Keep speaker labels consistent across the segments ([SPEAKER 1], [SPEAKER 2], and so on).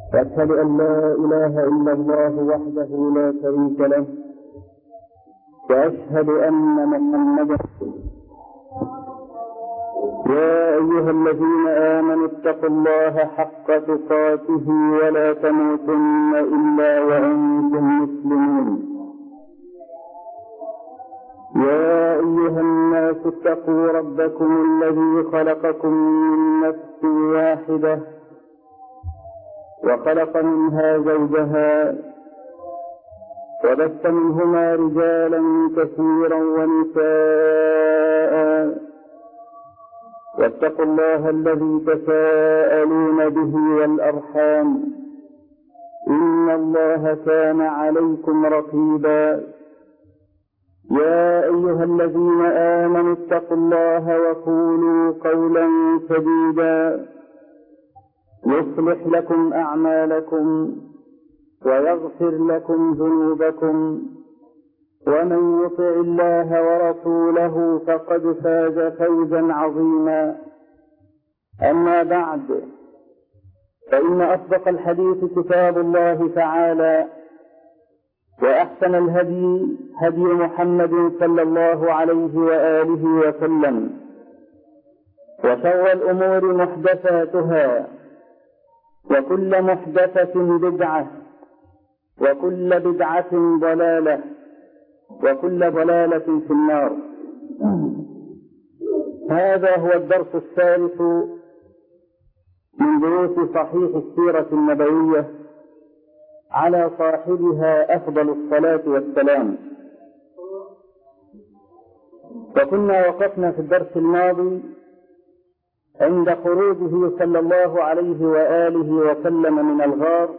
[SPEAKER 1] وأشهد أن لا إله إلا الله وحده لا شريك له، وأشهد أن محمدا. يا أيها الذين آمنوا اتقوا الله حق تقاته ولا تموتن إلا وأنتم مسلمون. يا أيها الناس اتقوا ربكم الذي خلقكم من نفس واحدة وخلق منها زوجها وبث منهما رجالا كثيرا ونساء، واتقوا الله الذي تساءلون به والأرحام إن الله كان عليكم رقيبا. يا أيها الذين آمنوا اتقوا الله وقولوا قولا سديدا يصلح لكم أعمالكم ويغفر لكم ذنوبكم، ومن يطع الله ورسوله فقد فاز فوزا عظيما. أما بعد، فإن أصدق الحديث كتاب الله تعالى، وأحسن الهدي هدي محمد صلى الله عليه وآله وسلم، وشر الأمور محدثاتها، وكل محدثة بدعة، وكل بدعة ضلالة، وكل ضلالة في النار. هذا هو الدرس الثالث من دروس صحيح السيرة النبوية، على صاحبها أفضل الصلاة والسلام. وكنا وقفنا في الدرس الماضي عند خروجه صلى الله عليه وآله وسلم من الغار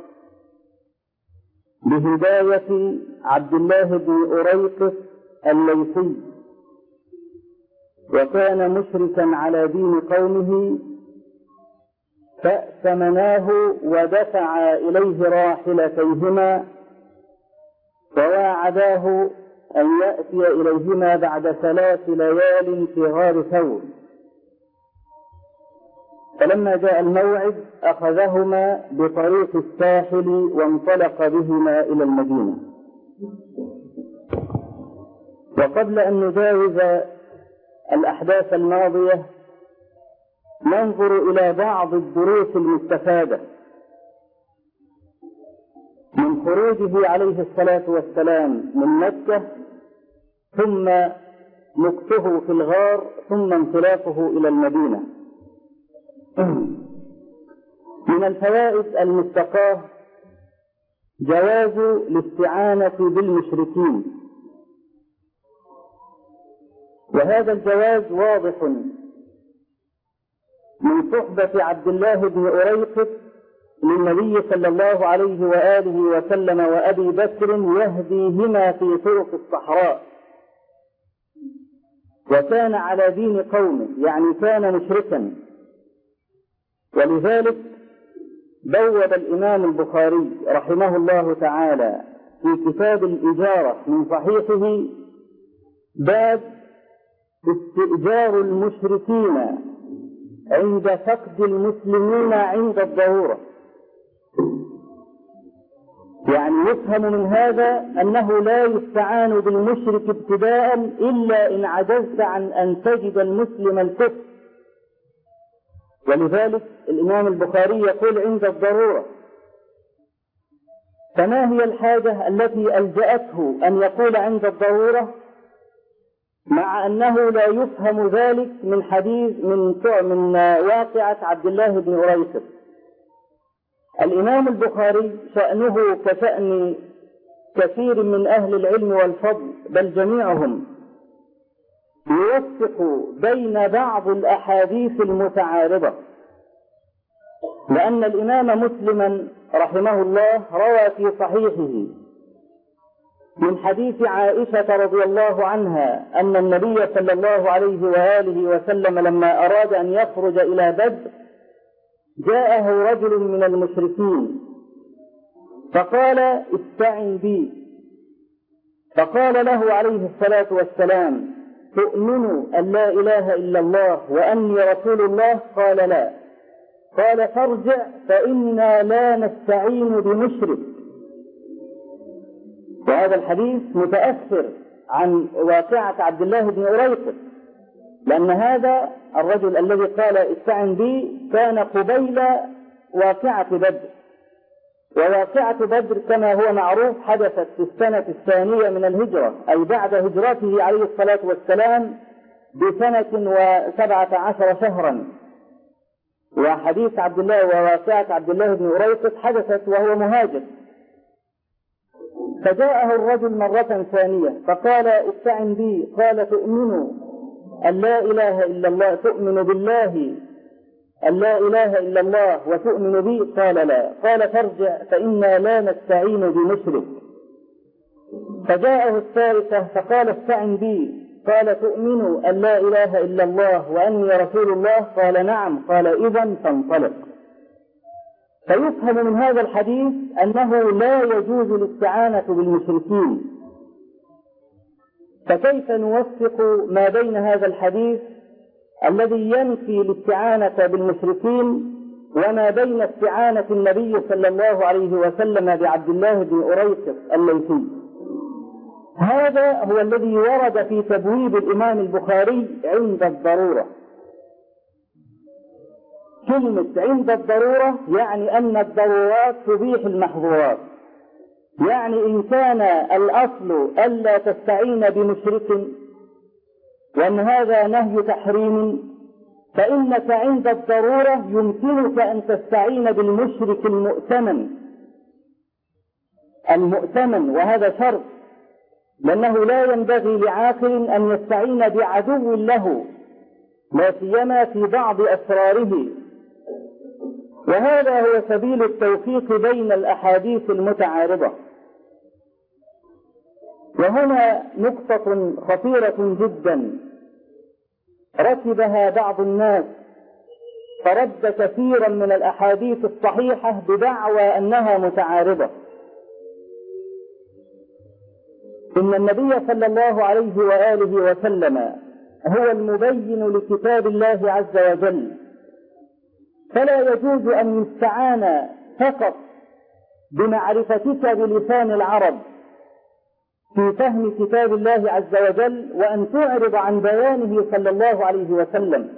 [SPEAKER 1] بهداية عبد الله بن أريقط الليثي، وكان مشركا على دين قومه، فأتمناه ودفع إليه راحلتيهما، وواعداه أن يأتي إليهما بعد 3 ليال في غار ثور. فلما جاء الموعد أخذهما بطريق الساحل وانطلق بهما إلى المدينة. وقبل أن نجاوز الأحداث الماضية، ننظر إلى بعض الدروس المستفادة من خروجه عليه الصلاة والسلام من مكة، ثم مكثه في الغار، ثم انطلاقه إلى المدينة. من الفوائد المستقاة جواز الاستعانة بالمشركين، وهذا الجواز واضح من صحبة عبد الله بن أريقط للنبي صلى الله عليه وآله وسلم وأبي بكر، يهديهما في طرق الصحراء، وكان على دين قومه، يعني كان مشركا. ولذلك بوب الإمام البخاري رحمه الله تعالى في كتاب الإجارة من صحيحه باب استئجار المشركين عند فقد المسلمين عند الضرورة. يعني يفهم من هذا أنه لا يستعان بالمشرك ابتداء إلا إن عجزت عن أن تجد المسلم الكفر. ولذلك الإمام البخاري يقول عند الضرورة. فما هي الحاجة التي ألجأته أن يقول عند الضرورة، مع أنه لا يفهم ذلك من حديث من واقعة عبد الله بن أريقط؟ الإمام البخاري شأنه كشأن كثير من أهل العلم والفضل، بل جميعهم، يوفق بين بعض الأحاديث المتعارضة. لأن الإمام مسلما رحمه الله روى في صحيحه من حديث عائشة رضي الله عنها أن النبي صلى الله عليه وآله وسلم لما أراد أن يخرج إلى بدر جاءه رجل من المشركين فقال: استعن بي. فقال له عليه الصلاة والسلام: تؤمن أن لا إله إلا الله وأني رسول الله؟ قال: لا. قال فارجع فإنا لا نستعين بمشرك. وهذا الحديث متأثر عن واقعة عبد الله بن أريقط، لأن هذا الرجل الذي قال استعن بي كان قبيل واقعة بدر، وواقعة بدر كما هو معروف حدثت في السنة الثانية من الهجرة، أي بعد هجرته عليه الصلاة والسلام ب1 و17 شهرا. وحديث عبد الله وواقعة عبد الله بن أريقط حدثت وهو مهاجر. فجاءه الرجل مرة ثانية فقال استعن بي، قال تؤمن أن لا إله إلا الله، تؤمن بالله أن لا إله إلا الله وتؤمن بي؟ قال لا. قال فارجع فإنا لا نستعين بمشرك. فجاءه الثالثة فقال استعن بي، قال تؤمن أن لا إله إلا الله وأني رسول الله؟ قال نعم. قال إذن فانطلق. فيفهم من هذا الحديث أنه لا يجوز الاستعانة بالمشركين. فكيف نوفق ما بين هذا الحديث الذي ينفي الاستعانة بالمشركين وما بين استعانة النبي صلى الله عليه وسلم بعبد الله بن أريقط الليثي؟ هذا هو الذي ورد في تبويب الإمام البخاري عند الضرورة. كلمة عند الضرورة يعني أن الضرورات تبيح المحظورات، يعني إن كان الأصل ألا تستعين بمشرك وأن هذا نهي تحريم، فإنك عند الضرورة يمكنك أن تستعين بالمشرك المؤتمن، وهذا شرط، لأنه لا ينبغي لعاقل أن يستعين بعدو له لا سيما في بعض أسراره. وهذا هو سبيل التوفيق بين الأحاديث المتعارضة. وهنا نقطة خطيرة جدا ركبها بعض الناس فرد كثيرا من الأحاديث الصحيحة بدعوى أنها متعارضة. إن النبي صلى الله عليه وآله وسلم هو المبين لكتاب الله عز وجل، فلا يجوز أن يستعان فقط بمعرفتك بلسان العرب في فهم كتاب الله عز وجل وأن تعرض عن بيانه صلى الله عليه وسلم.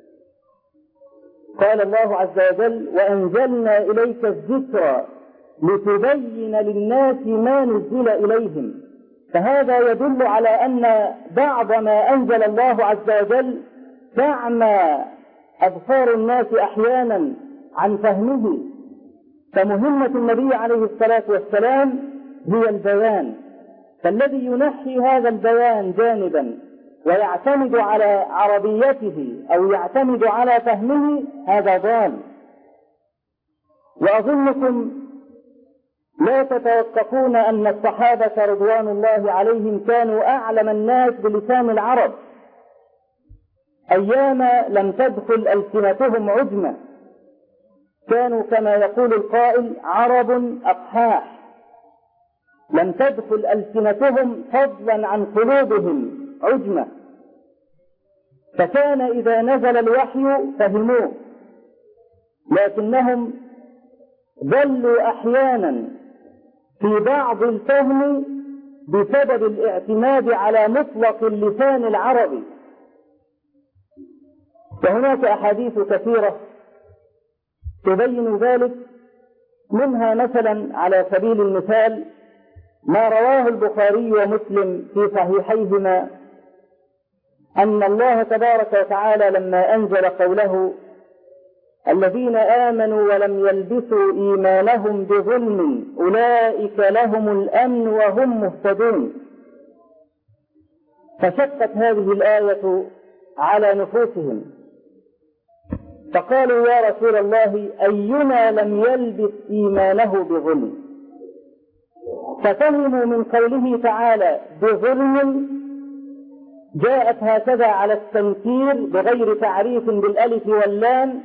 [SPEAKER 1] قال الله عز وجل وأنزلنا إليك الذكر لتبين للناس ما نزل إليهم. فهذا يدل على أن بعض ما أنزل الله عز وجل تعمى أبصار الناس أحيانا عن فهمه، فمهمة النبي عليه الصلاة والسلام هي البيان. فالذي ينحي هذا البيان جانبا ويعتمد على عربيته أو يعتمد على فهمه هذا ضال. وأظنكم لا تتوقفون أن الصحابة رضوان الله عليهم كانوا أعلم الناس بلسان العرب أيام لم تدخل ألسنتهم عجمة، كانوا كما يقول القائل عرب أقحاح، لم تدخل ألسنتهم فضلا عن قلوبهم عجمة، فكان إذا نزل الوحي فهموه، لكنهم ضلوا أحيانا في بعض الفهم بسبب الاعتماد على مطلق اللسان العربي. وهناك أحاديث كثيرة تبين ذلك، منها مثلا على سبيل المثال ما رواه البخاري ومسلم في صحيحيهما أن الله تبارك وتعالى لما أنزل قوله الذين آمنوا ولم يلبسوا إيمانهم بظلم أولئك لهم الأمن وهم مهتدون، فشقت هذه الآية على نفوسهم فقالوا يا رسول الله أينا لم يلبس إيمانه بظلم، ففهموا من قوله تعالى بظلم جاءت هكذا على التنكير بغير تعريف بالألف واللام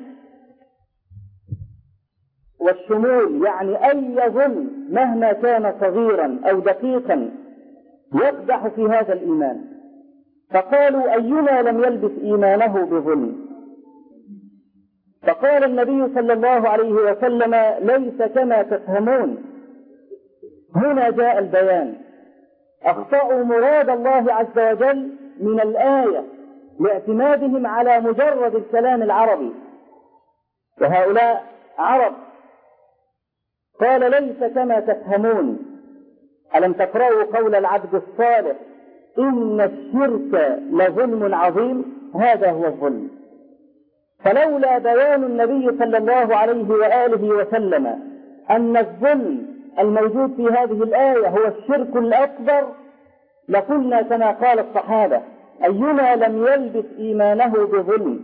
[SPEAKER 1] والشمول، يعني أي ظلم مهما كان صغيرا أو دقيقا يقدح في هذا الإيمان، فقالوا أينا لم يلبس إيمانه بظلم. فقال النبي صلى الله عليه وسلم: ليس كما تفهمون. هنا جاء البيان. أخطأوا مراد الله عز وجل من الآية لاعتمادهم على مجرد الكلام العربي، وهؤلاء عرب. قال: ليس كما تفهمون. ألم تقرأوا قول العبد الصالح: إن الشرك لظلم عظيم؟ هذا هو الظلم. فلولا بيان النبي صلى الله عليه وآله وسلم أن الظلم الموجود في هذه الآية هو الشرك الأكبر لقلنا كما قال الصحابة: أينا لم يلبس إيمانه بظلم.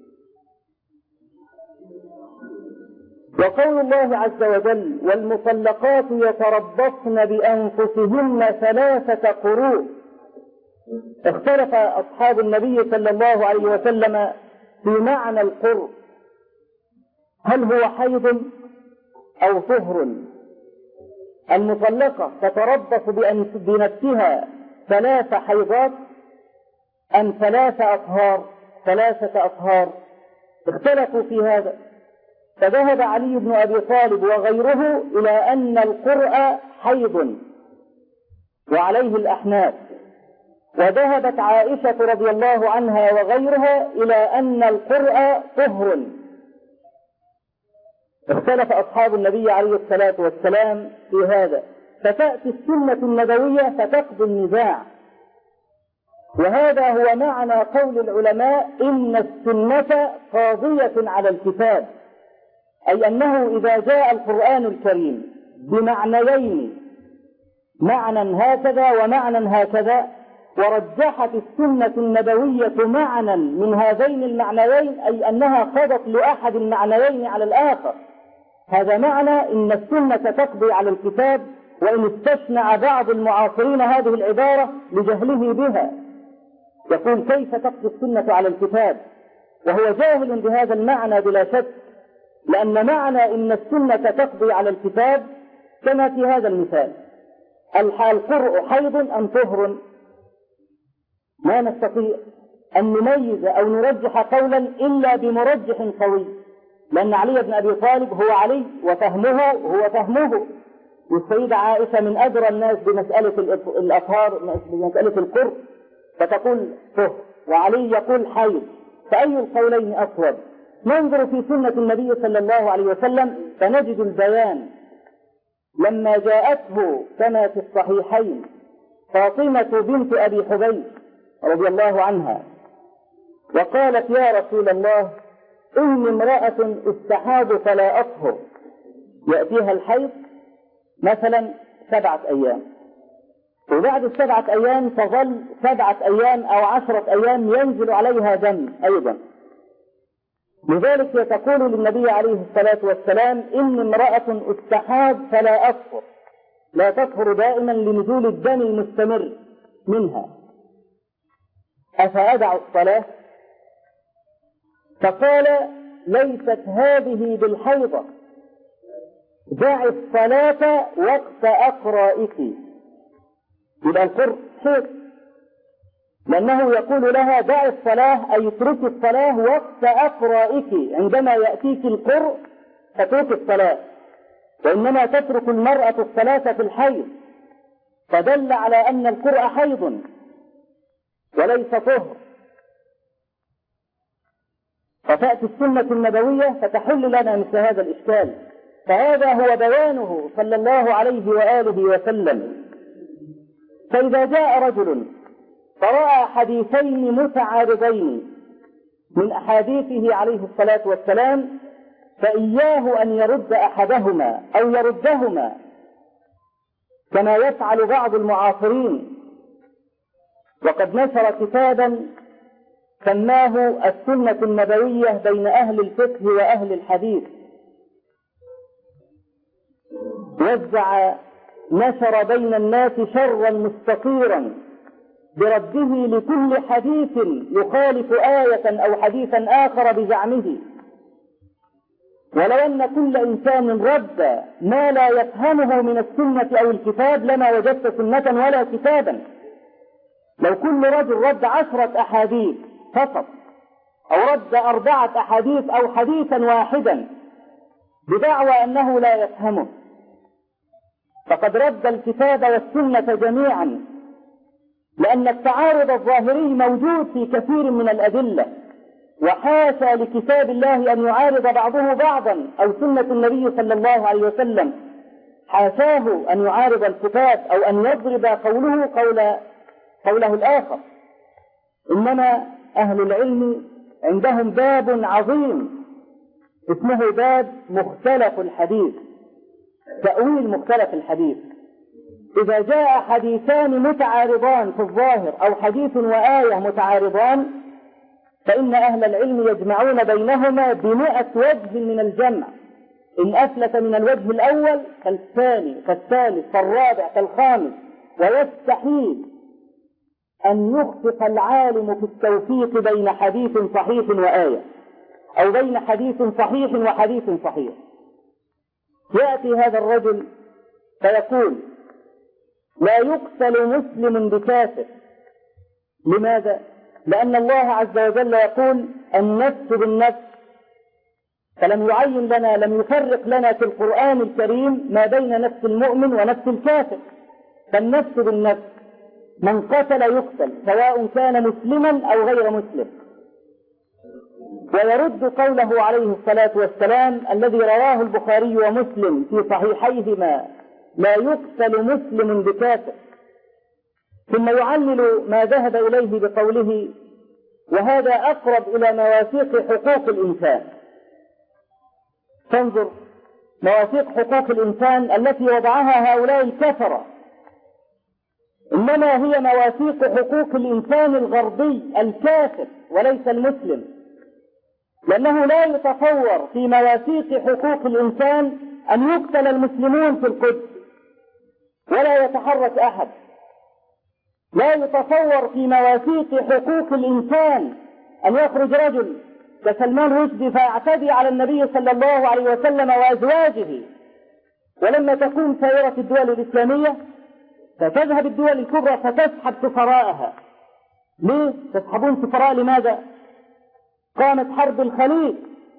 [SPEAKER 1] وقول الله عز وجل: والمطلقات يتربصن بأنفسهن 3 قروء. اختلف أصحاب النبي صلى الله عليه وسلم في معنى القرء، هل هو حيض أو طهر؟ المطلقة تتربص بنفسها 3 حيضات أم 3 أطهار؟ 3 أطهار. اختلفوا في هذا، فذهب علي بن أبي طالب وغيره إلى أن القرء حيض، وعليه الأحناف. وذهبت عائشة رضي الله عنها وغيرها إلى أن القرء طهر. اختلف أصحاب النبي عليه الصلاة والسلام في هذا، فتأتي السنة النبوية فتقضي النزاع. وهذا هو معنى قول العلماء: إن السنة قاضية على الكتاب، أي أنه إذا جاء القرآن الكريم بمعنيين، معنى هكذا ومعنى هكذا، ورجحت السنة النبوية معنى من هذين المعنيين، أي أنها قضت لأحد المعنيين على الآخر، هذا معنى إن السنة تقضي على الكتاب. وإن استشنع بعض المعاصرين هذه العبارة لجهله بها، يقول: كيف تقضي السنة على الكتاب؟ وهو جاهل بهذا المعنى بلا شك، لأن معنى إن السنة تقضي على الكتاب كما في هذا المثال: القرء حيض أم طهر؟ ما نستطيع أن نميز أو نرجح قولا إلا بمرجح قوي، لأن علي بن أبي طالب هو علي وفهمه هو فهمه، والسيدة عائشة من أدرى الناس بمسألة الأطهار، بمسألة القرء، فتقول طهر، وعلي يقول حيض، فأي القولين أصوب؟ ننظر في سنة النبي صلى الله عليه وسلم فنجد البيان. لما جاءته كما في الصحيحين فاطمة بنت أبي حبيب رضي الله عنها وقالت: يا رسول الله، إني امرأة استحاض فلا أطهر. يأتيها الحيض مثلا 7 أيام، وبعد ال7 أيام تظل 7 أيام أو 10 أيام ينزل عليها دم أيضا. لذلك تقول للنبي عليه الصلاة والسلام: إني امرأة استحاض فلا أطهر، لا تطهر دائما لنزول الدم المستمر منها، أفأدع الصلاة؟ فقال: ليست هذه بالحيضة، دع الصلاة وقت أقرائك. يبقى القرء حيض، لأنه يقول لها: دع الصلاة، أي اترك الصلاة وقت أقرائك. عندما يأتيك القرء فترك الصلاة، وإنما تترك المرأة الصلاة في الحيض، فدل على أن القرء حيض وليس طهر. فتأتي السنة النبوية فتحل لنا مثل هذا الإشكال. فهذا هو بيانه صلى الله عليه وآله وسلم. فإذا جاء رجل فرأى حديثين متعارضين من أحاديثه عليه الصلاة والسلام، فإياه أن يرد أحدهما أو يردهما، كما يفعل بعض المعاصرين. وقد نشر كتابا سماه السنة النبوية بين أهل الفقه وأهل الحديث، نشر بين الناس شرا مستطيرا برده لكل حديث يخالف آية أو حديثا آخر بزعمه. ولو أن كل إنسان رد ما لا يفهمه من السنة أو الكتاب لما وجدت سنة ولا كتابا. لو كل رجل رد 10 أحاديث فقط أو رد 4 أحاديث أو حديثا واحدا بدعوى أنه لا يفهمه، فقد رد الكتاب والسنة جميعا، لأن التعارض الظاهري موجود في كثير من الأدلة، وحاشا لكتاب الله أن يعارض بعضه بعضا، أو سنة النبي صلى الله عليه وسلم حاشاه أن يعارض الكتاب أو أن يضرب قوله الآخر. إنما أهل العلم عندهم باب عظيم اسمه باب مختلف الحديث، تأويل مختلف الحديث. إذا جاء حديثان متعارضان في الظاهر أو حديث وآية متعارضان، فإن أهل العلم يجمعون بينهما ب100 وجه من الجمع، إن أفلت من الوجه الأول كالثاني كالثالث كالرابع كالخامس، ويستحيل أن يخطئ العالم في التوفيق بين حديث صحيح وآية، أو بين حديث صحيح وحديث صحيح. يأتي هذا الرجل فيقول: لا يقتل مسلم بكافر. لماذا؟ لأن الله عز وجل يقول: النفس بالنفس، فلم يعين لنا، لم يفرق لنا في القرآن الكريم ما بين نفس المؤمن ونفس الكافر، فالنفس بالنفس، من قتل يقتل سواء كان مسلما أو غير مسلم. ويرد قوله عليه الصلاة والسلام الذي رواه البخاري ومسلم في صحيحيهما: لا يقتل مسلم بكافر. ثم يعلل ما ذهب إليه بقوله: وهذا أقرب إلى مواثيق حقوق الإنسان. تنظر مواثيق حقوق الإنسان التي وضعها هؤلاء الكفرة، إنما هي مواثيق حقوق الإنسان الغربي الكافر وليس المسلم، لأنه لا يتصور في مواثيق حقوق الإنسان أن يقتل المسلمون في القدس ولا يتحرك أحد. لا يتصور في مواثيق حقوق الإنسان أن يخرج رجل كسلمان رشدي فيعتدي على النبي صلى الله عليه وسلم وأزواجه، ولما تكون سائرة الدول الإسلامية فتذهب الدول الكبرى فتسحب سفراءها. ليه تسحبون سفراء؟ لماذا؟ قامت حرب الخليج،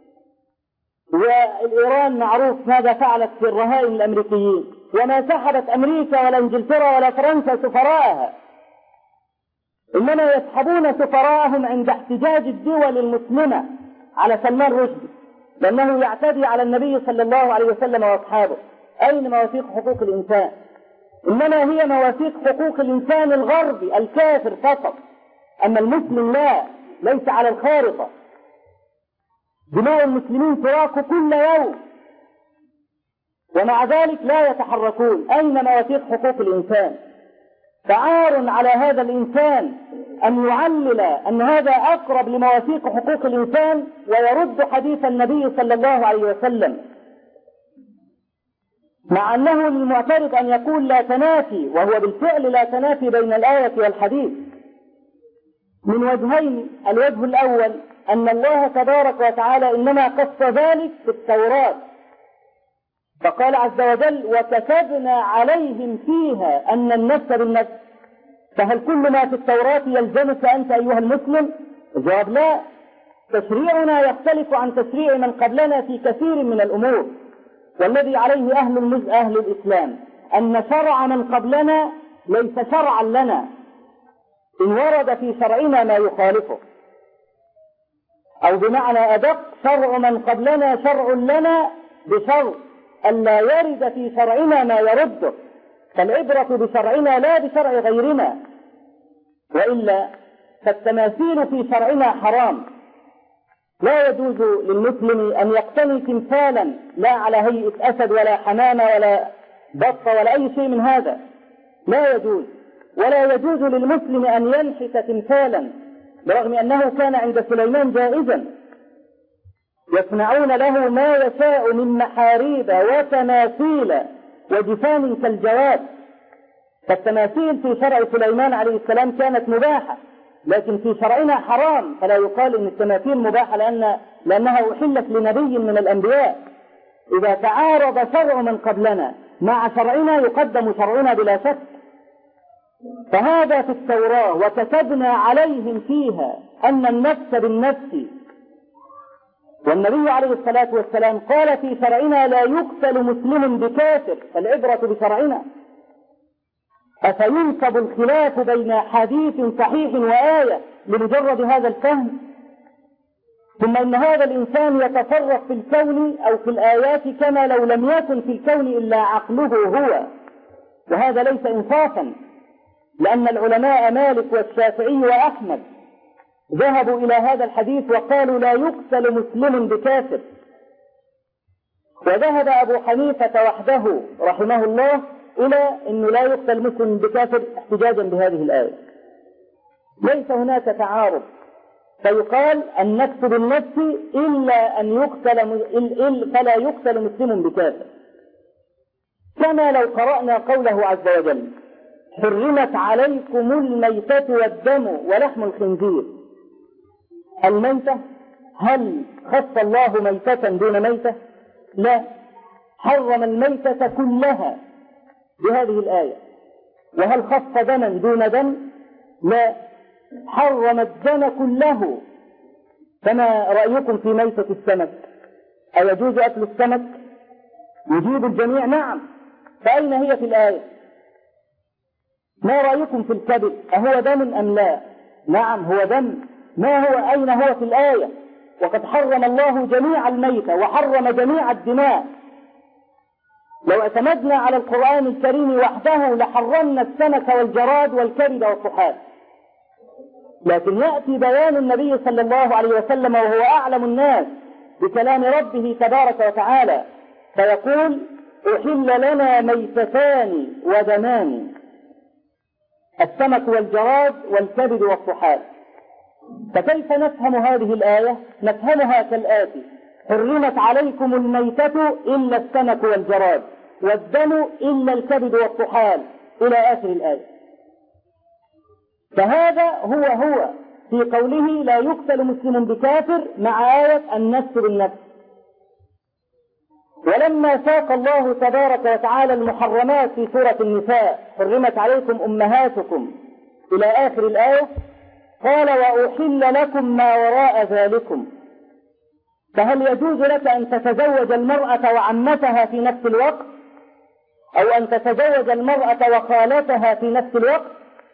[SPEAKER 1] والإيران معروف ماذا فعلت في الرهائن الأمريكيين، وما سحبت أمريكا ولا إنجلترا ولا فرنسا سفراءها، إنما يسحبون سفراءهم عند احتجاج الدول المسلمة على سلمان رشدي لأنه يعتدي على النبي صلى الله عليه وسلم وأصحابه. أين مواثيق حقوق الإنسان؟ إنما هي مواثيق حقوق الإنسان الغربي الكافر فقط، أما المسلم لا، ليس على الخارطة. دماء المسلمين تراق كل يوم، ومع ذلك لا يتحركون. أين مواثيق حقوق الإنسان؟ فعار على هذا الإنسان أن يعلل أن هذا أقرب لمواثيق حقوق الإنسان ويرد حديث النبي صلى الله عليه وسلم، مع أنه للمعترض أن يقول لا تنافي، وهو بالفعل لا تنافي بين الآية والحديث من وجهين. الوجه الأول أن الله تبارك وتعالى إنما قص ذلك في التوراة، فقال عز وجل: وكتبنا عليهم فيها أن النفس بالنفس. فهل كل ما في التوراة يلزمك أنت أيها المسلم؟ الجواب لا. تشريعنا يختلف عن تشريع من قبلنا في كثير من الأمور، والذي عليه أهل الإسلام أن شرع من قبلنا ليس شرعا لنا إن ورد في شرعنا ما يخالفه، أو بمعنى أدق: شرع من قبلنا شرع لنا بشرط ألا يرد في شرعنا ما يرده، فالعبرة بشرعنا لا بشرع غيرنا، وإلا فالتماثيل في شرعنا حرام. لا يجوز للمسلم أن يقتني تمثالا لا على هيئة أسد ولا حمامة ولا بطة ولا أي شيء من هذا، لا يجوز. ولا يجوز للمسلم أن ينحت تمثالا، برغم أنه كان عند سليمان جائزا، يصنعون له ما يشاء من محاريب وتماثيل وجفان كالجواد. فالتماثيل في شرع سليمان عليه السلام كانت مباحة، لكن في شرعنا حرام، فلا يقال إن التماثيل مباحة لأنها أحلت لنبي من الأنبياء. إذا تعارض شرع من قبلنا مع شرعنا يقدم شرعنا بلا شك. فهذا في التوراة: وكتبنا عليهم فيها أن النفس بالنفس والنبي عليه الصلاة والسلام قال في شرعنا لا يقتل مسلم بكافر، فالعبرة بشرعنا. أفينسب الخلاف بين حديث صحيح وآية لمجرد هذا الفهم؟ ثم إن هذا الإنسان يتصرف في الكون أو في الآيات كما لو لم يكن في الكون إلا عقله هو، وهذا ليس إنصافا، لأن العلماء مالك والشافعي وأحمد ذهبوا إلى هذا الحديث وقالوا لا يقتل مسلم بكافر، وذهب أبو حنيفة وحده رحمه الله إلى أنه لا يقتل مسلم بكافر احتجاجا بهذه الآية. ليس هناك تعارض، فيقال النفس بالنفس إلا أن يقتل فلا يقتل مسلم بكافر، كما لو قرأنا قوله عز وجل حرمت عليكم الميتة والدم ولحم الخنزير. الميتة هل خص الله ميتة دون ميتة؟ لا، حرم الميتة كلها بهذه الآية. وهل خص دما دون دم؟ لا، حرم الدم كله. فما رأيكم في ميتة السمك؟ أيجوز أكل السمك؟ يجيب الجميع نعم، فأين هي في الآية؟ ما رأيكم في الكبد؟ أهو دم أم لا؟ نعم هو دم. ما هو أين هو في الآية؟ وقد حرم الله جميع الميتة وحرم جميع الدماء. لو اعتمدنا على القرآن الكريم وحده لحرمنا السمك والجراد والكبد والطحال. لكن يأتي بيان النبي صلى الله عليه وسلم وهو أعلم الناس بكلام ربه تبارك وتعالى، فيقول أحل لنا ميتتان ودمان، السمك والجراد والكبد والطحال. فكيف نفهم هذه الآية؟ نفهمها كالآتي: حرمت عليكم الميتة إلا السمك والجراد، والدم إلا الكبد والطحال، إلى آخر الآية. فهذا هو في قوله لا يقتل مسلم بكافر مع آية النفس بالنفس. ولما ساق الله تبارك وتعالى المحرمات في سورة النساء حرمت عليكم أمهاتكم إلى آخر الآية قال وأحل لكم ما وراء ذلكم. فهل يجوز لك أن تتزوج المرأة وعمتها في نفس الوقت، أو أن تتزوج المرأة وخالتها في نفس الوقت؟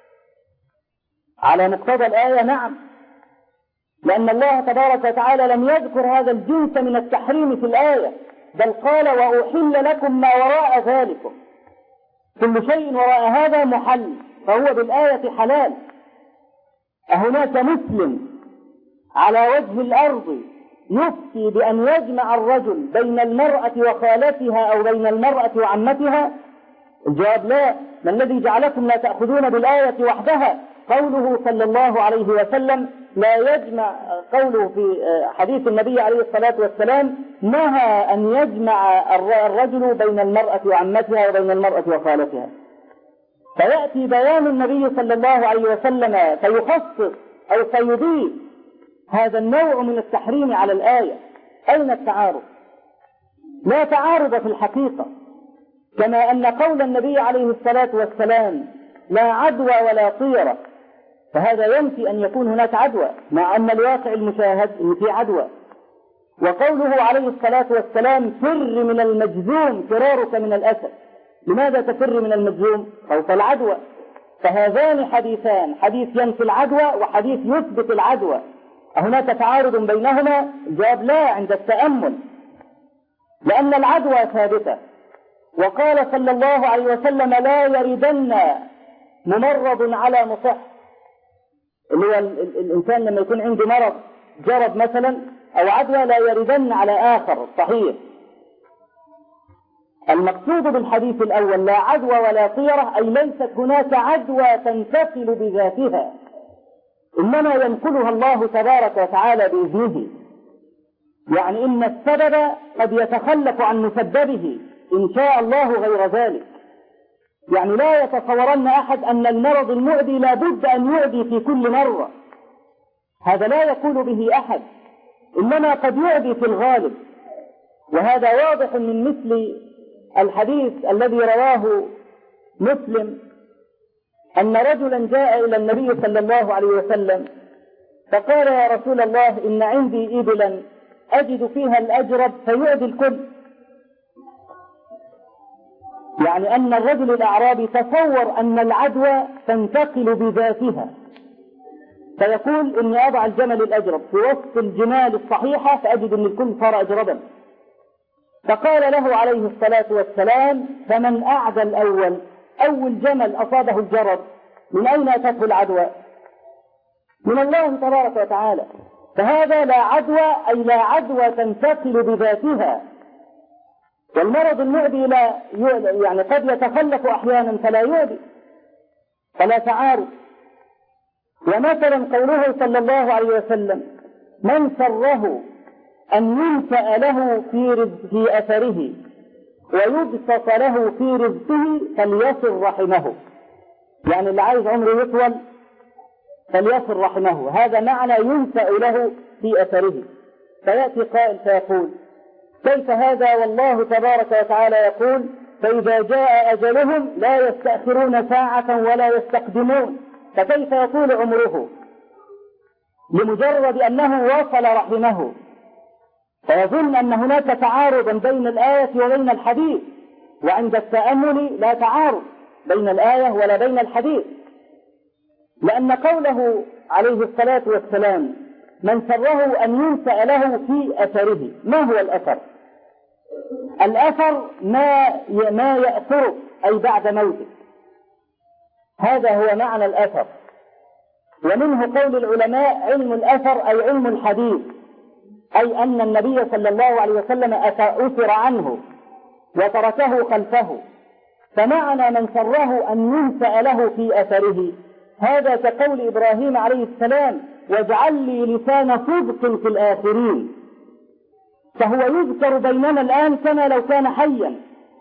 [SPEAKER 1] على مقتضى الآية نعم، لأن الله تبارك وتعالى لم يذكر هذا الجنس من التحريم في الآية، بل قال وأحل لكم ما وراء ذلكم. كل شيء وراء هذا محل، فهو بالآية حلال. أهناك مسلم على وجه الأرض يفتي بأن يجمع الرجل بين المرأة وخالتها أو بين المرأة وعمتها؟ الجواب لا. ما الذي جعلكم لا تأخذون بالآية وحدها؟ قوله صلى الله عليه وسلم لا يجمع، قوله في حديث النبي عليه الصلاة والسلام نهى أن يجمع الرجل بين المرأة وعمتها وبين المرأة وخالتها. فيأتي بيان النبي صلى الله عليه وسلم فيخصص أو فيضيف هذا النوع من التحريم على الآية. أين التعارض؟ لا تعارض في الحقيقة، كما أن قول النبي عليه الصلاة والسلام لا عدوى ولا طيرة، فهذا ينفي أن يكون هناك عدوى، مع أن الواقع المشاهد إن في عدوى. وقوله عليه الصلاة والسلام فر من المجذوم فرارك من الأسد. لماذا تفر من المجذوم؟ خوف العدوى. فهذان حديثان، حديث ينفي العدوى وحديث يثبت العدوى. أهناك تعارض بينهما؟ الجواب لا عند التأمل، لأن العدوى ثابتة. وقال صلى الله عليه وسلم لا يردن ممرض على مصح، اللي هو الإنسان لما يكون عنده مرض جرب مثلا أو عدوى لا يردن على آخر صحيح. المقصود بالحديث الأول لا عدوى ولا طيرة، أي ليست هناك عدوى تنتقل بذاتها، إنما ينقلها الله تبارك وتعالى بإذنه. يعني إن السبب قد يتخلف عن مسببه إن شاء الله غير ذلك. يعني لا يتصورن أحد أن المرض المؤذي لا بد أن يؤذي في كل مرة، هذا لا يقول به أحد، إنما قد يؤذي في الغالب. وهذا واضح من مثل الحديث الذي رواه مسلم أن رجلا جاء إلى النبي صلى الله عليه وسلم فقال يا رسول الله إن عندي إبلا أجد فيها الأجرب فيؤذي الكل. يعني أن الرجل الأعرابي تصور أن العدوى تنتقل بذاتها، فيقول إني أضع الجمل الأجرب في وسط الجمال الصحيحة فأجد أن الكل صار أجربا. فقال له عليه الصلاة والسلام: فمن أعدى الأول؟ أول جمل أصابه الجرب من أين أتته العدوى؟ من الله تبارك وتعالى. فهذا لا عدوى، أي لا عدوى تنتقل بذاتها. والمرض المؤذي لا يعني قد يتخلف أحيانا فلا يؤذي، فلا تعارض. ومثلا قوله صلى الله عليه وسلم: من سره أن ينسأ له في أثره ويبسط له في رزقه فليصل رحمه. يعني اللي عايز عمره يطول فليصل رحمه، هذا معنى ينسأ له في أثره. فيأتي قائل فيقول: كيف هذا والله تبارك وتعالى يقول: فإذا جاء أجلهم لا يستأخرون ساعة ولا يستقدمون، فكيف يطول عمره لمجرد أنه وصل رحمه؟ فيظن أن هناك تعارضا بين الآية وبين الحديث، وعند التأمل لا تعارض بين الآية ولا بين الحديث، لأن قوله عليه الصلاة والسلام: من سره أن ينسأ له في أثره، ما هو الأثر؟ الأثر ما يأثر أي بعد موته، هذا هو معنى الأثر. ومنه قول العلماء: علم الأثر أي علم الحديث، أي أن النبي صلى الله عليه وسلم أثر عنه وتركه خلفه. فمعنى من سره أن ينسأ له في أثره هذا كقول إبراهيم عليه السلام: واجعل لي لسان صدق في الآخرين. فهو يذكر بيننا الآن كما لو كان حيا.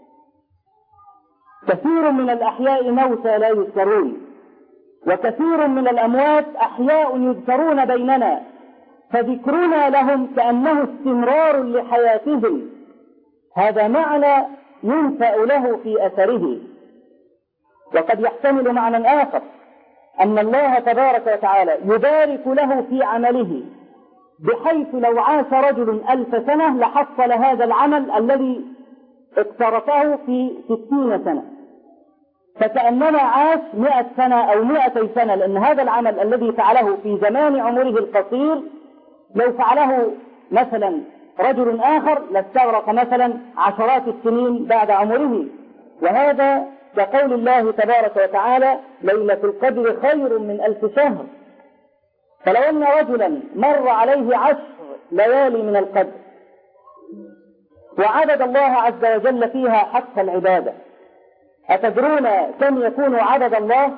[SPEAKER 1] كثير من الأحياء موتى لا يذكرون، وكثير من الأموات أحياء يذكرون بيننا، فذكرنا لهم كأنه استمرار لحياتهم. هذا معنى ينسأ له في أثره. وقد يحتمل معنى آخر، أن الله تبارك وتعالى يبارك له في عمله، بحيث لو عاش رجل 1000 سنة لحصل هذا العمل الذي اقترفه في 60 سنة، فكأنما عاش 100 سنة أو 200 سنة، لأن هذا العمل الذي فعله في زمان عمره القصير لو فعله مثلا رجل آخر لاستغرق مثلا عشرات السنين بعد عمره. وهذا كقول الله تبارك وتعالى: ليلة القدر خير من 1000 شهر. فلو أن رجلا مر عليه 10 ليالي من القدر وعبد الله عز وجل فيها حق العبادة، أتدرون كم يكون عدد الله؟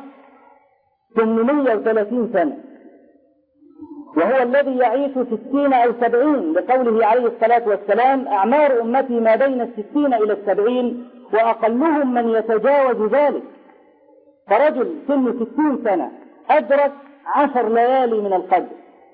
[SPEAKER 1] 830 سنة، وهو الذي يعيش 60 أو 70، لقوله عليه الصلاة والسلام: أعمار أمتي ما بين 60 إلى 70 وأقلهم من يتجاوز ذلك. فرجل سن 60 سنة أدرك 10 ليالي من القدر،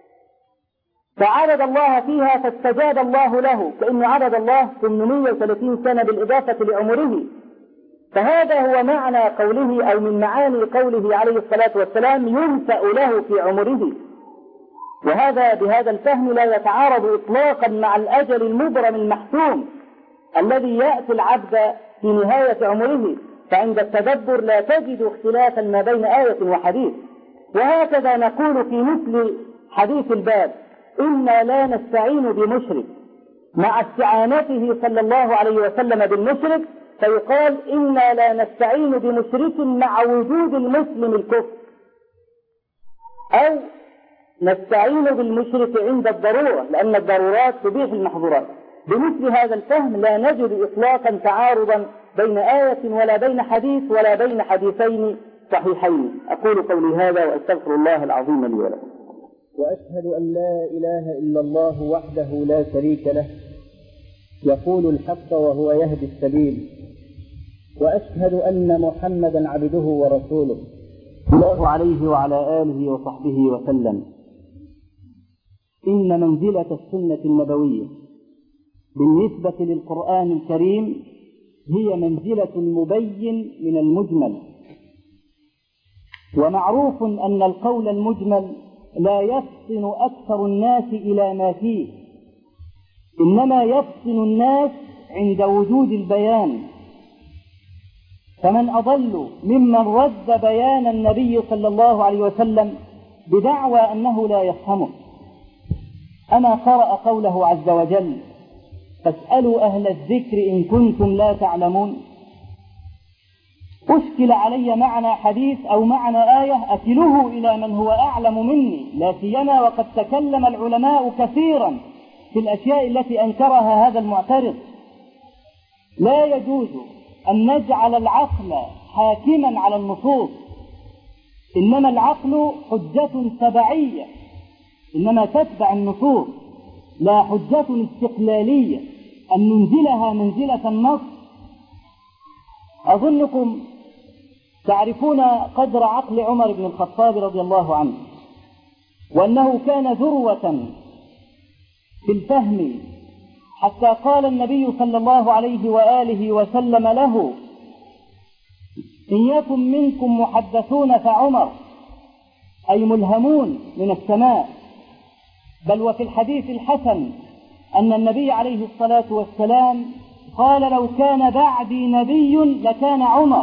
[SPEAKER 1] فعبد الله فيها فاستجاب الله له، كأنه عبد الله 830 سنة بالإضافة لعمره. فهذا هو معنى قوله أو من معاني قوله عليه الصلاة والسلام: ينسأ له في عمره. وهذا بهذا الفهم لا يتعارض إطلاقا مع الأجل المبرم المحتوم الذي يأتي العبد في نهاية عمره. فعند التدبر لا تجد اختلافا ما بين آية وحديث. وهكذا نقول في مثل حديث الباب: إنا لا نستعين بمشرك، مع استعانته صلى الله عليه وسلم بالمشرك، فيقال: إنا لا نستعين بمشرك مع وجود المسلم الكفر، أو نستعين بالمشرك عند الضرورة، لأن الضرورات تبيح المحظورات. بمثل هذا الفهم لا نجد إطلاقا تعارضا بين آية ولا بين حديث ولا بين حديثين صحيحين. أقول قولي هذا وأستغفر الله العظيم لي ولكم.
[SPEAKER 2] وأشهد أن لا إله إلا الله وحده لا شريك له، يقول الحق وهو يهدي السبيل. وأشهد أن محمدا عبده ورسوله
[SPEAKER 1] الله عليه وعلى آله وصحبه وسلم. إن منزلة السنة النبوية بالنسبة للقرآن الكريم هي منزلة المبين من المجمل. ومعروف أن القول المجمل لا يفطن أكثر الناس إلى ما فيه، إنما يفتن الناس عند وجود البيان. فمن أضل ممن رد بيان النبي صلى الله عليه وسلم بدعوى أنه لا يفهمه. أما قرأ قوله عز وجل: فاسألوا أهل الذكر إن كنتم لا تعلمون. أشكل علي معنى حديث أو معنى آية أكله إلى من هو أعلم مني، لا سيما وقد تكلم العلماء كثيرا في الأشياء التي أنكرها هذا المعترض. لا يجوز أن نجعل العقل حاكما على النصوص، إنما العقل حجة تبعية، إنما تتبع النصوص، لا حجة استقلالية أن ننزلها منزلة النص. أظنكم تعرفون قدر عقل عمر بن الخطاب رضي الله عنه، وأنه كان ذروة في الفهم، حتى قال النبي صلى الله عليه وآله وسلم له: إن يكن منكم محدثون فعمر، أي ملهمون من السماء. بل وفي الحديث الحسن أن النبي عليه الصلاة والسلام قال: لو كان بعدي نبي لكان عمر،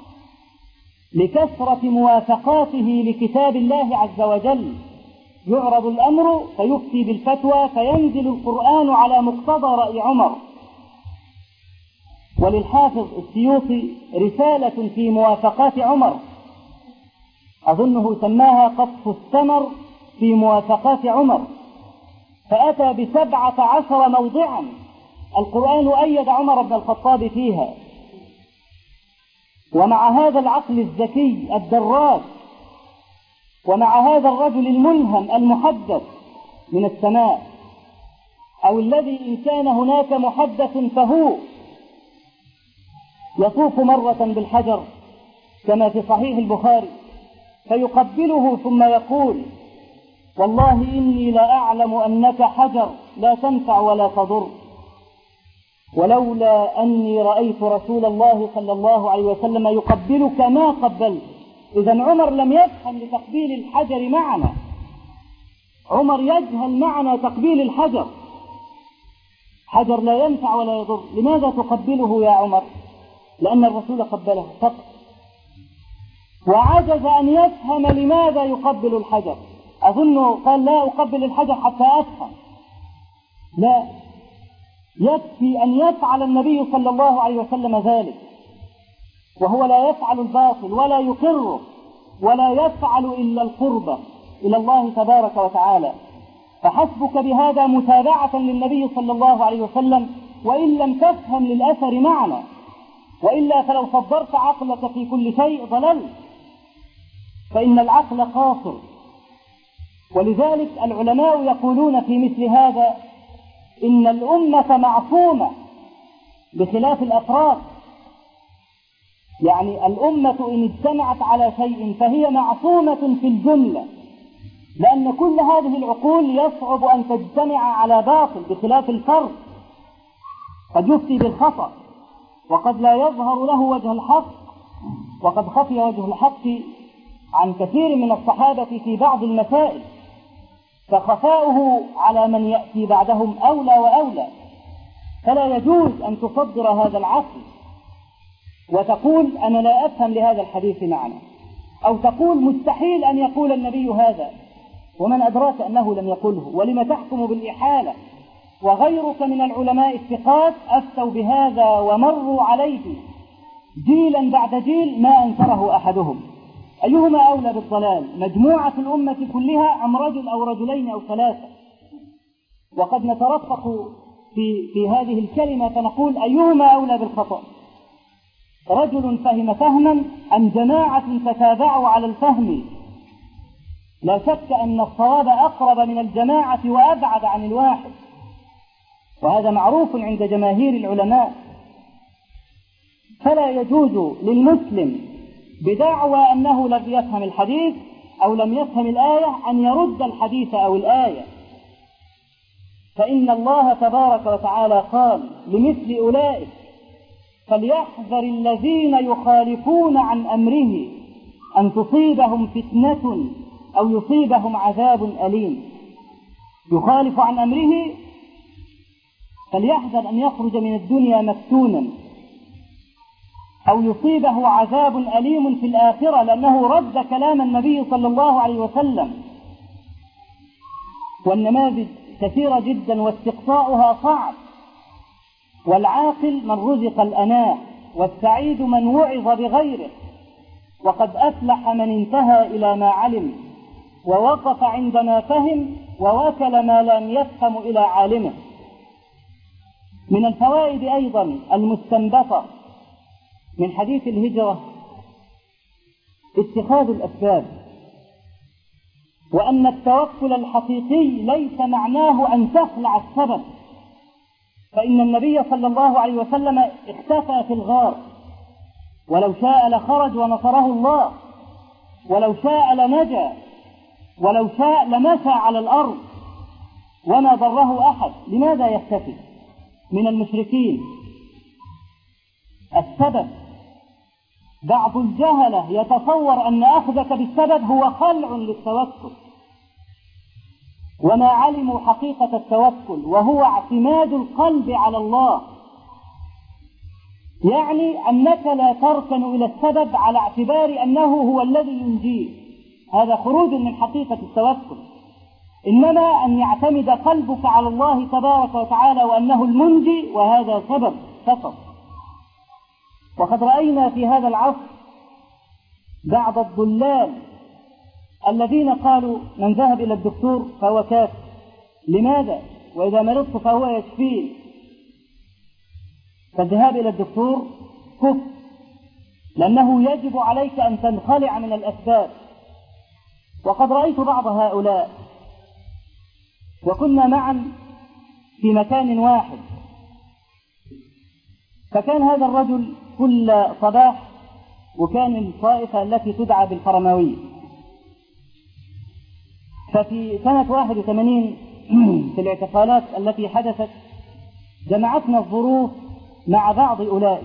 [SPEAKER 1] لكثرة موافقاته لكتاب الله عز وجل. يعرض الأمر فيفتي بالفتوى، فينزل القرآن على مقتضى رأي عمر. وللحافظ السيوطي رسالة في موافقات عمر، أظنه سماها قطف الثمر في موافقات عمر، فأتى ب17 موضعا القرآن أيد عمر بن الخطاب فيها. ومع هذا العقل الذكي الدراس، ومع هذا الرجل الملهم المحدث من السماء، أو الذي إن كان هناك محدث فهو يطوف مرة بالحجر كما في صحيح البخاري فيقبله ثم يقول: والله إني لأعلم أنك حجر لا تنفع ولا تضر، ولولا أني رأيت رسول الله صلى الله عليه وسلم يقبلك ما قبلت. إذن عمر لم يفهم لتقبيل الحجر معنى، عمر يجهل معنى تقبيل الحجر. حجر لا ينفع ولا يضر، لماذا تقبله يا عمر؟ لأن الرسول قبله فقط. وعجز أن يفهم لماذا يقبل الحجر. أظن قال: لا أقبل الحجر حتى أفهم. لا، يكفي أن يفعل النبي صلى الله عليه وسلم ذلك، وهو لا يفعل الباطل ولا يقره ولا يفعل إلا القربة إلى الله تبارك وتعالى. فحسبك بهذا متابعة للنبي صلى الله عليه وسلم، وإن لم تفهم للأثر معنى، وإلا فلو صدرت عقلك في كل شيء ضللت، فإن العقل قاصر. ولذلك العلماء يقولون في مثل هذا إن الأمة معصومة بخلاف الأفراد. يعني الأمة إن اجتمعت على شيء فهي معصومة في الجملة، لأن كل هذه العقول يصعب أن تجتمع على باطل، بخلاف الفرد قد يفتي بالخطأ وقد لا يظهر له وجه الحق، وقد خفي وجه الحق عن كثير من الصحابة في بعض المسائل، فخفاؤه على من يأتي بعدهم أولى وأولى. فلا يجوز أن تصدر هذا العقل وتقول: أنا لا أفهم لهذا الحديث معنى، أو تقول: مستحيل أن يقول النبي هذا، ومن أدراك أنه لم يقله، ولم تحكم بالإحالة؟ وغيرك من العلماء الثقات أفتوا بهذا ومروا عليه جيلا بعد جيل ما أنكره أحدهم. أيهما أولى بالضلال، مجموعة الأمة كلها أم رجل أو رجلين أو ثلاثة؟ وقد نترفق في هذه الكلمة فنقول: أيهما أولى بالخطأ، رجل فهم فهما أم جماعة تتابعوا على الفهم؟ لا شك أن الصواب أقرب من الجماعة وأبعد عن الواحد، وهذا معروف عند جماهير العلماء. فلا يجوز للمسلم بدعوى أنه لم يفهم الحديث أو لم يفهم الآية أن يرد الحديث أو الآية، فإن الله تبارك وتعالى قال لمثل أولئك: فليحذر الذين يخالفون عن أمره أن تصيبهم فتنة أو يصيبهم عذاب أليم. يخالف عن أمره فليحذر أن يخرج من الدنيا مفتونا أو يصيبه عذاب أليم في الآخرة، لأنه رد كلام النبي صلى الله عليه وسلم. والنماذج كثيرة جدا واستقصاؤها صعب. والعاقل من رزق الأناة، والسعيد من وعظ بغيره. وقد أفلح من انتهى إلى ما علم، ووقف عندما فهم، ووكل ما لم يفهم إلى عالمه. من الفوائد أيضا المستنبطة من حديث الهجرة اتخاذ الأسباب، وأن التوكل الحقيقي ليس معناه أن تخلع السبب، فإن النبي صلى الله عليه وسلم اختفى في الغار، ولو شاء لخرج ونصره الله، ولو شاء لنجا، ولو شاء لمشى على الأرض وما ضره أحد. لماذا يختفي؟ من المشركين السبب. بعض الجهلة يتصور أن أخذك بالسبب هو خلع للتوكل، وما علموا حقيقة التوكل، وهو اعتماد القلب على الله. يعني أنك لا تركن إلى السبب على اعتبار أنه هو الذي ينجيك، هذا خروج من حقيقة التوكل. إنما أن يعتمد قلبك على الله تبارك وتعالى وأنه المنجي، وهذا سبب فقط. وقد رأينا في هذا العصر بعض الضلال الذين قالوا من ذهب إلى الدكتور فهو كافر. لماذا؟ وإذا مرضت فهو يشفين. فالذهاب إلى الدكتور كفر، لأنه يجب عليك أن تنخلع من الأسباب. وقد رأيت بعض هؤلاء وكنا معا في مكان واحد، فكان هذا الرجل كل صباح، وكان الطائفة التي تدعى بالفرماوية. ففي سنة 81 في الاعتقالات التي حدثت جمعتنا الظروف مع بعض أولئك،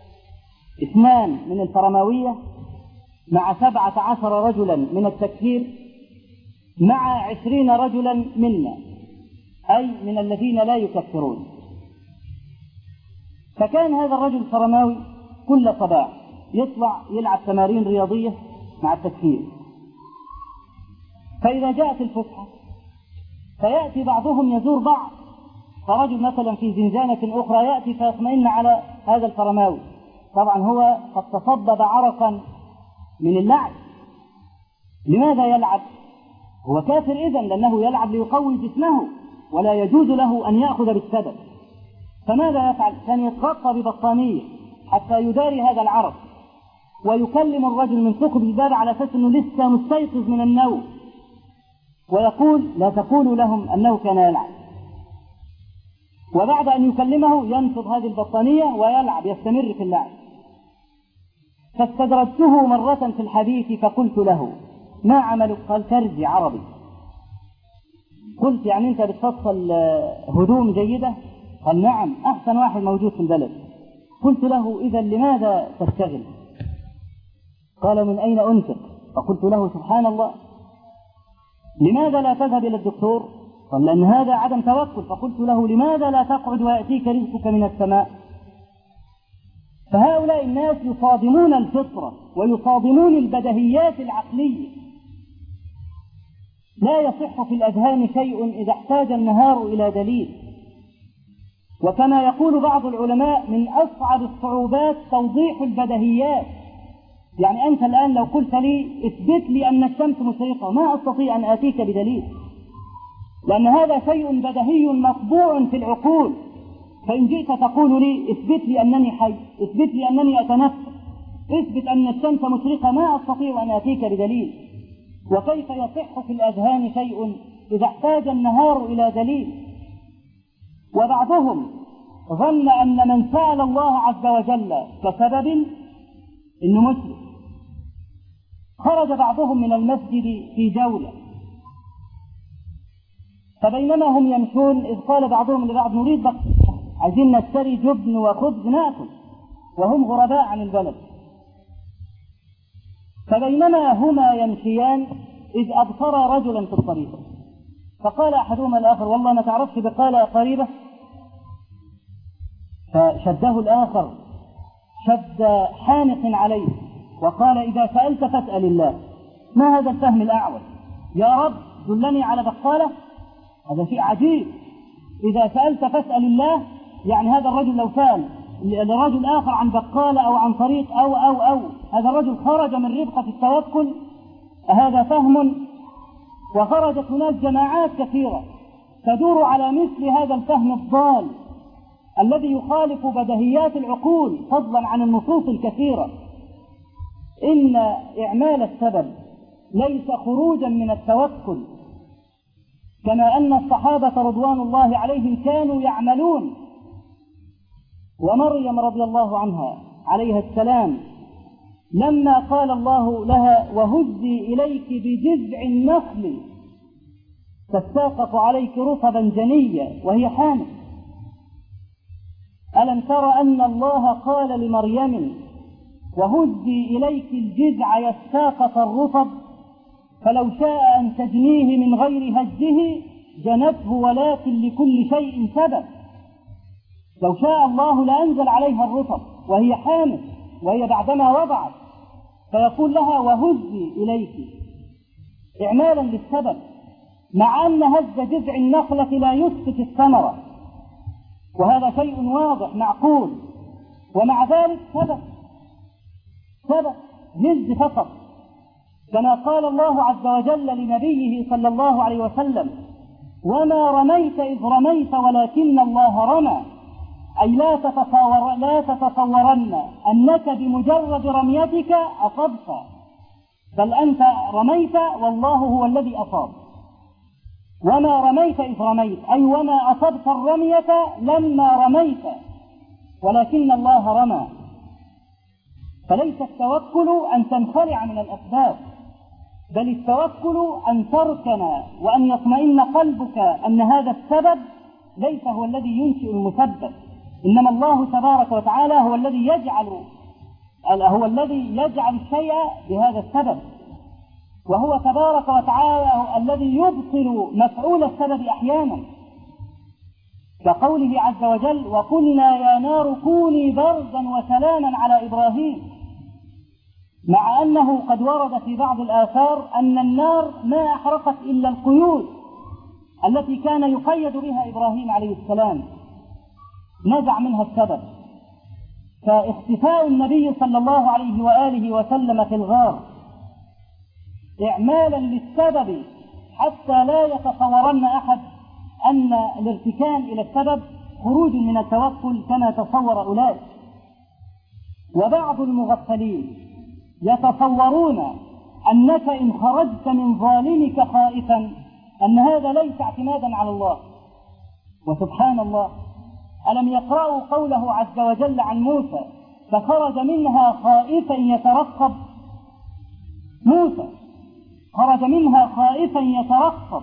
[SPEAKER 1] 2 من الفرماوية مع 17 رجلا من التكفير مع 20 رجلا منا، أي من الذين لا يكفرون. فكان هذا الرجل الفرماوي كل صباح يطلع يلعب تمارين رياضية مع التكفير. فإذا جاءت الفسحة فيأتي بعضهم يزور بعض، فرجل مثلا في زنزانة أخرى يأتي فيطمئن على هذا الفرماوي. طبعا هو قد تصبب عرقا من اللعب. لماذا يلعب؟ هو كافر إذن، لأنه يلعب ليقوي جسمه، ولا يجوز له أن يأخذ بالسبب. فماذا يفعل؟ كان يتغطى ببطانية حتى يداري هذا العرق، ويكلم الرجل من ثقب الباب على أساس أنه لسه مستيقظ من النوم، ويقول لا تقولوا لهم أنه كان يلعب. وبعد أن يكلمه ينفض هذه البطانية ويلعب، يستمر في اللعب. فاستدرجته مرة في الحديث فقلت له ما عملك؟ قال ترجي عربي. قلت يعني أنت بتفصل هدوم جيدة؟ قال نعم، أحسن واحد موجود في البلد. قلت له إذا لماذا تشتغل؟ قال من أين أنفق؟ فقلت له سبحان الله، لماذا لا تذهب إلى الدكتور؟ قال لأن هذا عدم توكل. فقلت له لماذا لا تقعد ويأتيك رزقك من السماء؟ فهؤلاء الناس يصادمون الفطرة ويصادمون البدهيات العقلية. لا يصح في الأذهان شيء إذا احتاج النهار إلى دليل. وكما يقول بعض العلماء من أصعب الصعوبات توضيح البدهيات. يعني أنت الآن لو قلت لي اثبت لي أن الشمس مشرقة، ما أستطيع أن آتيك بدليل، لأن هذا شيء بدهي مطبوع في العقول. فإن جئت تقول لي اثبت لي أنني حي، اثبت لي أنني أتنفس، اثبت أن الشمس مشرقة، ما أستطيع أن آتيك بدليل. وكيف يصح في الأذهان شيء إذا احتاج النهار إلى دليل؟ وبعضهم ظن أن من سأل الله عز وجل كسبب إنه مشرك. خرج بعضهم من المسجد في جولة، فبينما هم يمشون إذ قال بعضهم لبعض نريد بقى عايزين نشتري جبن وخبز نأكل، وهم غرباء عن البلد. فبينما هما يمشيان إذ أبصر رجلا في الطريق، فقال أحدهما الآخر والله ما تعرفش بقالة قريبة؟ فشده الآخر شد حانق عليه وقال: إذا سألت فاسأل الله. ما هذا الفهم الأعوج؟ يا رب دلني على بقالة؟ هذا شيء عجيب. إذا سألت فاسأل الله، يعني هذا الرجل لو سأل لرجل آخر عن بقالة أو عن طريق أو هذا الرجل خرج من ربقة التوكل. هذا فهم، وخرجت هناك جماعات كثيرة تدور على مثل هذا الفهم الضال الذي يخالف بديهيات العقول فضلا عن النصوص الكثيرة. إن إعمال السبب ليس خروجا من التوكل، كما أن الصحابة رضوان الله عليهم كانوا يعملون. ومريم رضي الله عنها عليها السلام لما قال الله لها: وهزي إليك بجذع النخل تساقط عليك رطبا جنيا وهي حامل، ألم تر أن الله قال لمريم: وهزي إليك الجذع يساقط الرطب، فلو شاء أن تجنيه من غير هزه جنته، ولكن لكل شيء سبب. لو شاء الله لأنزل عليها الرطب وهي حامل، وهي بعدما وضعت، فيقول لها: وهزي إليك، إعمالا للسبب، مع أن هز جذع النخلة لا يسقط الثمرة، وهذا شيء واضح معقول، ومع ذلك سبب هز فقط، كما قال الله عز وجل لنبيه صلى الله عليه وسلم: وما رميت إذ رميت ولكن الله رمى. أي لا تتصورن أنك بمجرد رميتك أصبت، بل أنت رميت والله هو الذي أصاب. وما رميت إذ رميت، أي وما أصبت الرمية لما رميت، ولكن الله رمى. فليس التوكل أن تنخلع من الأسباب، بل التوكل أن تركن وأن يطمئن قلبك أن هذا السبب ليس هو الذي ينشئ المسبب، إنما الله تبارك وتعالى هو الذي يجعل الشيء بهذا السبب، وهو تبارك وتعالى الذي يبطل مفعول السبب أحيانا، كقوله عز وجل: وقلنا يا نار كوني بردا وسلاما على إبراهيم، مع أنه قد ورد في بعض الآثار أن النار ما أحرقت إلا القيود التي كان يقيد بها إبراهيم عليه السلام، نزع منها السبب. فاختفاء النبي صلى الله عليه وآله وسلم في الغار إعمالا للسبب حتى لا يتصورن أحد أن الارتكان إلى السبب خروج من التوكل كما تصور أولئك. وبعض المغفلين يتصورون أنك إن خرجت من ظالمك خائفا أن هذا ليس اعتمادا على الله. وسبحان الله، ألم يقرأوا قوله عز وجل عن موسى: فخرج منها خائفا يترقب؟ موسى خرج منها خائفا يترقب،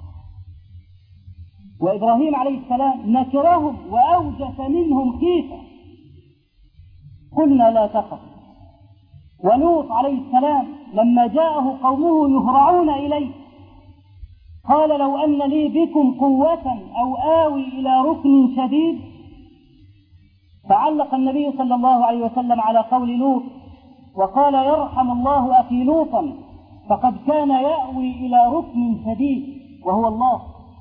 [SPEAKER 1] وإبراهيم عليه السلام نكرهم وأوجس منهم خيفة، قلنا لا تخف. ولوط عليه السلام لما جاءه قومه يهرعون إليه قال: لو أن لي بكم قوة أو آوي إلى ركن شديد. فعلق النبي صلى الله عليه وسلم على قول لوط وقال: يرحم الله أخي لوطا، فقد كان يأوي إلى ركن شديد وهو الله.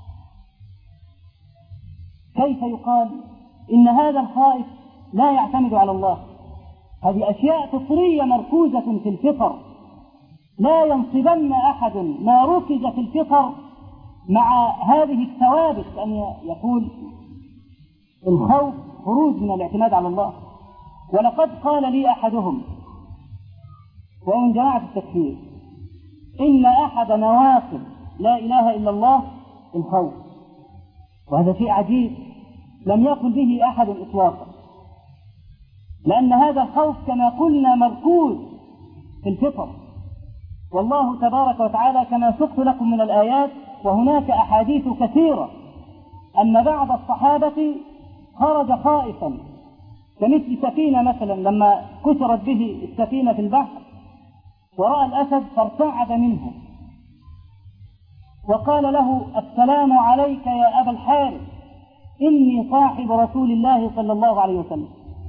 [SPEAKER 1] كيف يقال إن هذا الخائف لا يعتمد على الله؟ هذه أشياء فطرية مركوزة في الفطر، لا ينصبن أحد ما ركز في الفطر مع هذه الثوابت أن يقول الخوف خروج من الاعتماد على الله. ولقد قال لي أحدهم ومن جماعة التكفير: إن أحد نواقض لا إله إلا الله الخوف. وهذا شيء عجيب لم يقل به أحد إطلاقا، لأن هذا الخوف كما قلنا مركوز في الفطر. والله تبارك وتعالى كما سقت لكم من الآيات وهناك أحاديث كثيرة أن بعض الصحابة خرج خائفا، كمثل سفينة مثلا لما كسرت به السفينة في البحر ورأى الأسد فارتعد منه وقال له: السلام عليك يا أبا الحارث، إني صاحب رسول الله صلى الله عليه وسلم.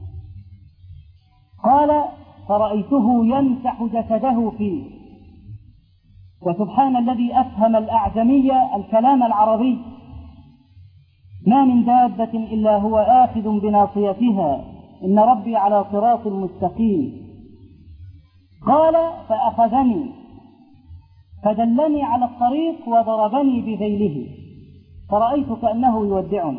[SPEAKER 1] قال فرأيته يمسح جسده فيه. وسبحان الذي أفهم الأعجمية الكلام العربي. ما من دابة إلا هو آخذ بناصيتها إن ربي على صراط مستقيم. قال فأخذني فدلني على الطريق وضربني بذيله فرأيت كأنه يودعني.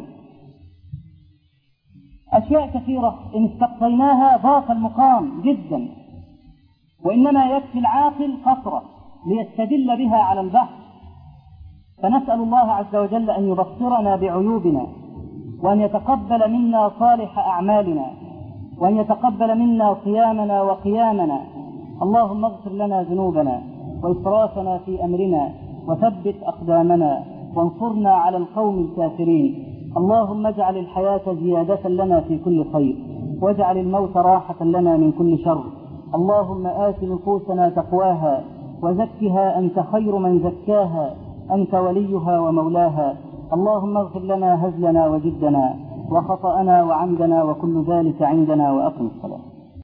[SPEAKER 1] أشياء كثيرة إن استقصيناها ضاق المقام جدا، وإنما يكفي العاقل قصرة ليستدل بها على البحث. فنسأل الله عز وجل أن يبصرنا بعيوبنا، وأن يتقبل منا صالح أعمالنا، وأن يتقبل منا صيامنا وقيامنا. اللهم اغفر لنا ذنوبنا وإسرافنا في أمرنا، وثبت أقدامنا، وانصرنا على القوم الكافرين. اللهم اجعل الحياة زيادة لنا في كل خير، واجعل الموت راحة لنا من كل شر. اللهم آت نفوسنا تقواها وزكها أنت خير من زكاها، أنت وليها ومولاها. اللهم اغفر لنا هزلنا وجدنا وخطأنا وعمدنا وكل ذلك عندنا، وأقم الصلاة.